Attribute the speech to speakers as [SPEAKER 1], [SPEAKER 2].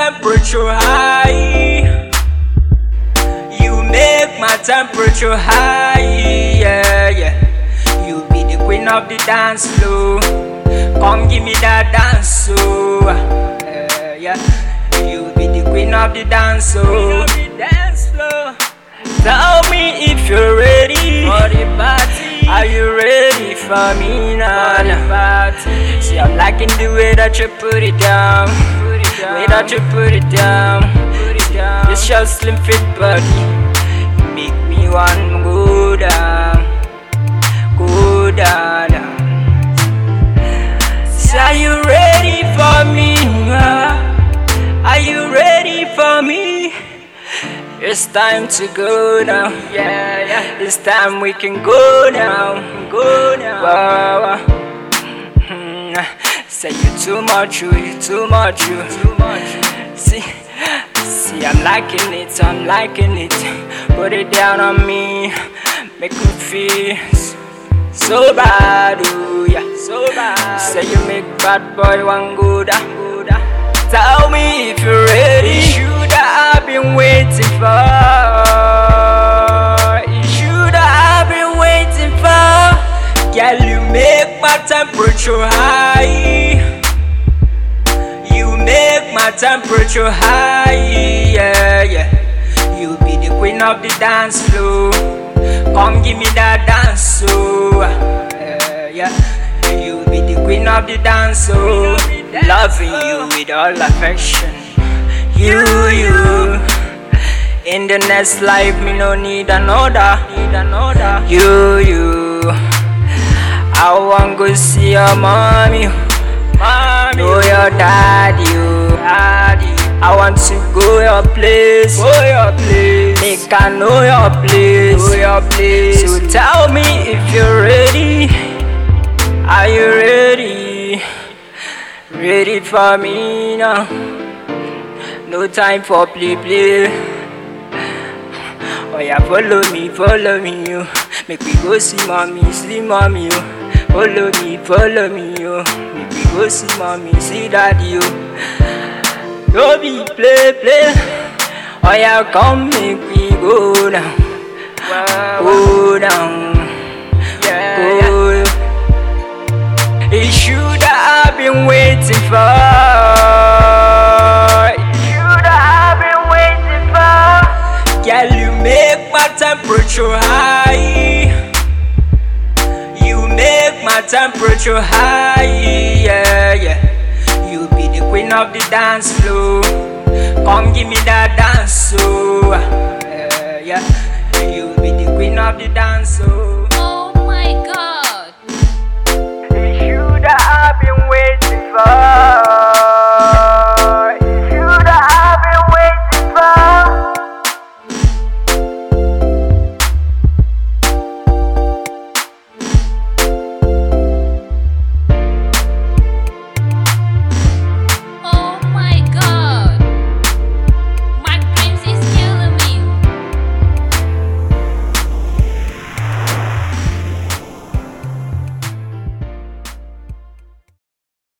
[SPEAKER 1] temperature high. You make my temperature high, yeah, yeah. You be the queen of the dance floor. Come give me that dance, so yeah. You be the queen of the dance, so tell me if you're ready for the party. Are you ready for me now? See, I'm liking the way that you put it down, way that you put it down. It's your slim fit body, you make me want go down, go down. So are you ready for me? Are you ready for me? It's time to go now, yeah, yeah. It's time we can go now, go now. Wow. Say you too much, you too much, you too much. See, I'm liking it, I'm liking it. Put it down on me, make me feel so bad, oh yeah, so bad. Say you make bad boy want go down, go down. Tell me if you're ready. Should I've been waiting for? Should I've been waiting for? Girl, you make my temperature high. You make my temperature high, yeah, yeah. You be the queen of the dance floor. Come give me that dance, so yeah. You be the queen of the dance, so loving you with all affection. You. In the next life, me no need another. You. I want go see your mommy, know your daddy, I want to go your place, make I know your place. So tell me if you're ready. Are you ready? Ready for me now? No time for play. Oh yeah, follow me, yo. Make we go see mommy, yo. Follow me, yo. Make we go see mommy, see daddy, yo. Don't be play. Oh yeah, come make we go down, go down, go. It should have been waiting for. Girl, you make my temperature high. You make my temperature high, yeah, yeah. You be the queen of the dance floor. Come give me that dance, so